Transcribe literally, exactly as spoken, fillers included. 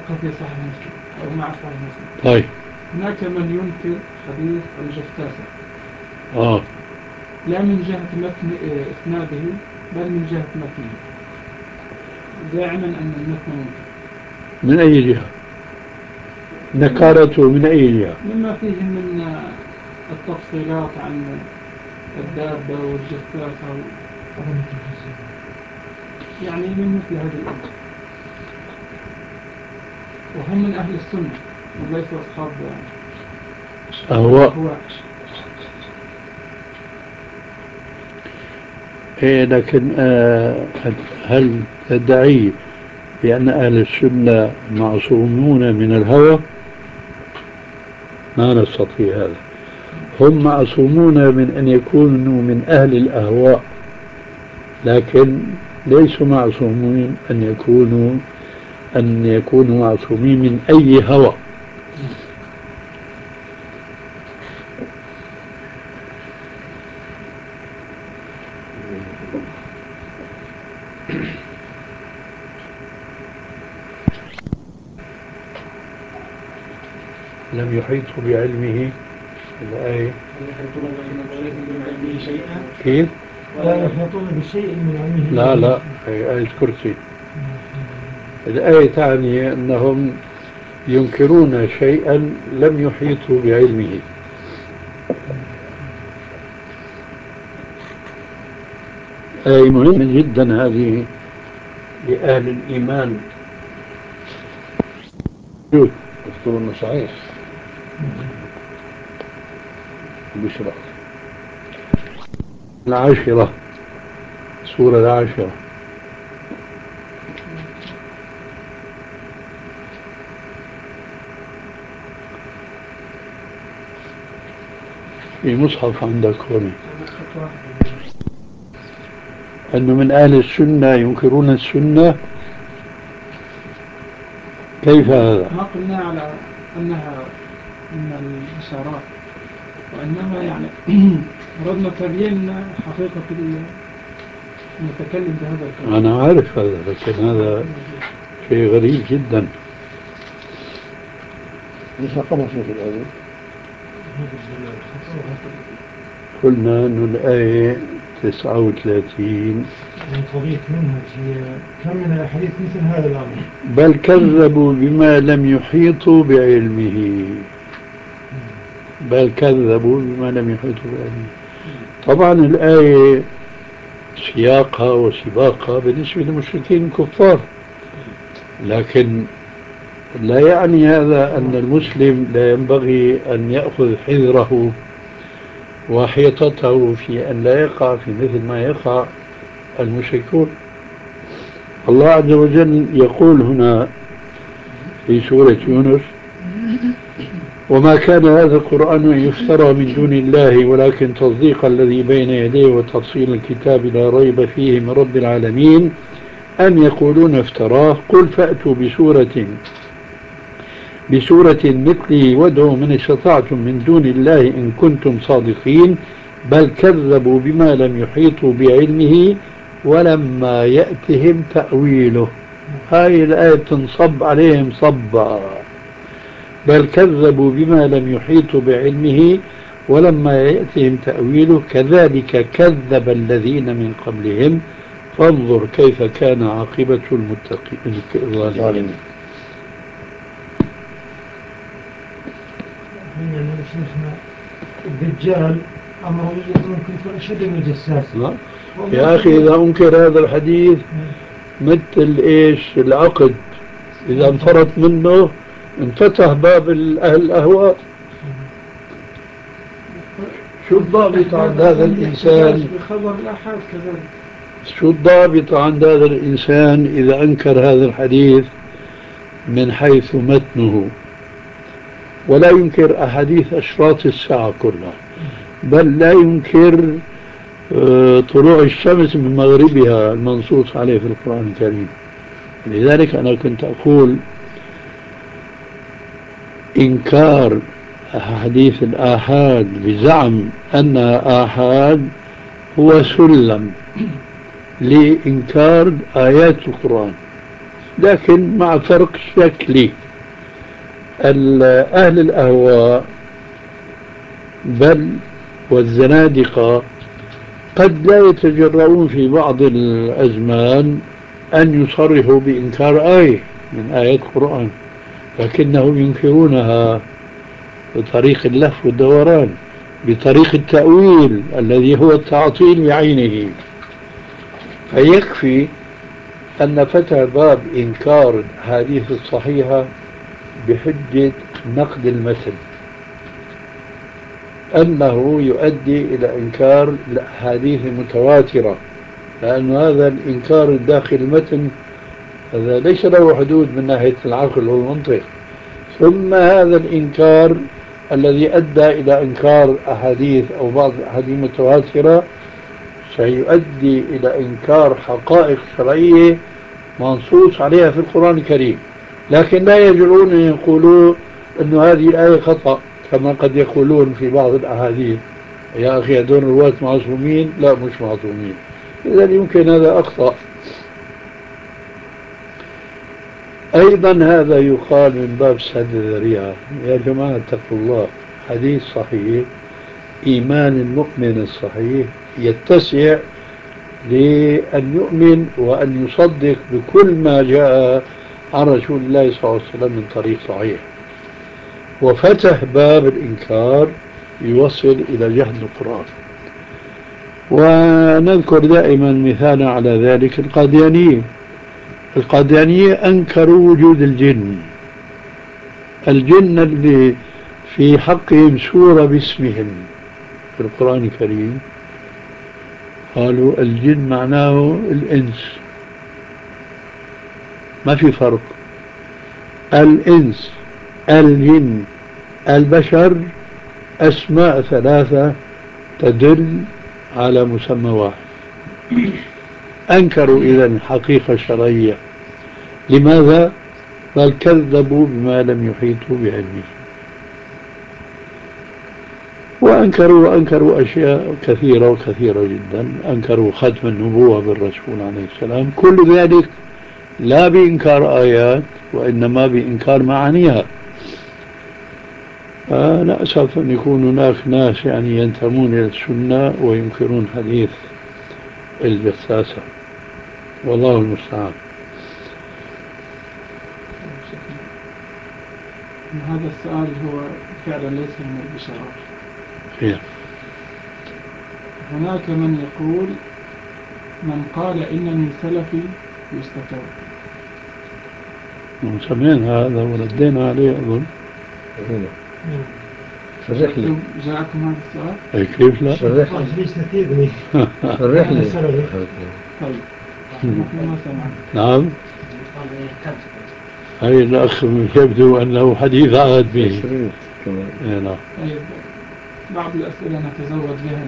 فقط في صحيح مسلم أو مع صحيح مسلم. طيب. هناك من ينكر حديث الجساسة آه لا من جهة متن إسناده بل من جهة متنه، زاعما أن المتن منكر. من أي جهة؟ نكارته من أي جهة؟ مما فيه من التفصيلات عن الدابة والجساسة يعني من مثل هذه الأمور، وهم من أهل السنة وليسوا أصحاب أهواء. إيه لكن آه هل تدعي بأن أهل السنة معصومون من الهوى؟ ما نستطيع هذا. هم معصومون من أن يكونوا من أهل الأهواء، لكن ليسوا معصومين أن يكونوا أن يكونوا معصومين من أي هوى. لم يحيطوا بعلمه الآية. لم يحيطون من علمه شيئا. كيف؟ ولا يحيطون بشيء من علمه. لا لا، هي آية كرسي. الآية تعني أنهم ينكرون شيئا لم يحيطوا بعلمه. آية مهمة جدا هذه لأهل الإيمان. دستور صحيح. بشرى العاشرة، سورة العاشرة. في مصحف عندك هون أنه من أهل السنة ينكرون السنة. كيف هذا؟ ما قلنا على أنها من الإشارات، وإنما يعني أردنا تبيين حقيقة المتكلم بهذا الكلام. أنا عارف هذا، لكن هذا شيء غريب جدا. ليش قبل في الآية؟ قلنا أنه الآية تسعة وثلاثين. قضية منهج هي كم من الأحاديث مثل هذا الأمر. بل كذبوا بما لم يحيطوا بعلمه. بل كذبوا بما لم يحيطوا بعلمه. طبعا الآية سياقها وسباقها بالنسبة للمشركين الكفار، لكن لا يعني هذا أن المسلم لا ينبغي أن يأخذ حذره وحيطته في أن لا يقع في مثل ما يقع المشركون. الله عز وجل يقول هنا في سورة يونس: وما كان هذا القرآن أن يفترى من دون الله ولكن تصديق الذي بين يديه وتفصيل الكتاب لا ريب فيه من رب العالمين. أم يقولون افتراه قل فأتوا بسورة بسورة مثله وادعوا من استطعتم من دون الله إن كنتم صادقين بل كذبوا بما لم يحيطوا بعلمه ولما يأتهم تأويله. هاي الآية تنصب عليهم صبا. بل كذبوا بما لم يحيطوا بعلمه ولما يأتهم تأويله كذلك كذب الذين من قبلهم فانظر كيف كان عاقبة المتقين الظالمين. يعني شيخنا الدجال أمره ممكن يكون أشد من الجساس. يا أخي إذا أنكر هذا الحديث مثل إيش العقد، إذا انفرط منه انفتح باب أهل الأهواء. شو الضابط عند هذا الإنسان؟ بخبر الأحد كذلك. شو الضابط عند هذا الإنسان إذا أنكر هذا الحديث من حيث متنه؟ ولا ينكر أحاديث أشراط الساعة كلها، بل لا ينكر طلوع الشمس من مغربها المنصوص عليه في القرآن الكريم. لذلك أنا كنت أقول إنكار حديث الآحاد بزعم أنها آحاد هو سلم لإنكار آيات القرآن. لكن مع فرق شكلي. ال- أهل الأهواء بل والزنادقة قد لا يتجرؤون في بعض الأزمان أن يصرحوا بإنكار آية من آيات القرآن، لكنهم ينكرونها بطريق اللف والدوران، بطريق التأويل الذي هو التعطيل بعينه. فيكفي أن فتح باب إنكار الأحاديث الصحيحة بحجة نقد المثل أنه يؤدي إلى إنكار الأحاديث المتواترة، لأن هذا الإنكار الداخل المتن هذا ليس له حدود من ناحية العقل والمنطق. ثم هذا الإنكار الذي أدى إلى إنكار أحاديث أو بعض الأحاديث المتواترة سيؤدي إلى إنكار حقائق شرعية منصوص عليها في القرآن الكريم، لكن لا يجرؤون أن يقولوا أن هذه الآية خطأ كما قد يقولون في بعض الأحاديث يا أخي هذول الرواة معصومين. لا، مش معصومين، إذا يمكن هذا أخطأ. أيضا هذا يقال من باب سد الذريعة. يا جماعة اتقوا الله، حديث صحيح، إيمان المؤمن الصحيح يتسع لأن يؤمن وأن يصدق بكل ما جاء عن رسول الله صلى الله عليه وسلم من طريق صحيح، وفتح باب الإنكار يوصل إلى جهل القرآن. ونذكر دائما مثالا على ذلك القاديانية. القاديانية أنكروا وجود الجن، الجن اللي في حقهم سورة باسمهم في القرآن الكريم، قالوا الجن معناه الإنس، ما في فرق. الإنس، الجن، البشر أسماء ثلاثة تدل على مسمى واحد. أنكروا إذن الحقيقة الشرعية. لماذا؟ بل كذبوا بما لم يحيطوا بعلمه. وأنكروا وأنكروا أشياء كثيرة وكثيرة جدا. أنكروا ختم النبوة بالرسول عليه السلام، كل ذلك لا بإنكار آيات وإنما بإنكار معانيها. أنا أسف أن يكون هناك ناس يعني ينتمون إلى السنة وينكرون حديث الجساسة، والله المستعان. هذا السؤال هو فعلا ليس من البشارات. خير. هناك من يقول من قال إنني سلفي يستتاب. سمعنا هذا وردينا عليه أظن. شرح لي. جاءكم هذا السؤال؟ أي كيف لا؟ شرح لي. ليش تفيدني؟ شرح لي. طيب نحن ما سمعنا. نعم. هاي الأخ يبدو أنه حديث عهد به. شريف كمان. نعم. طيب بعض الأسئلة نتزود بها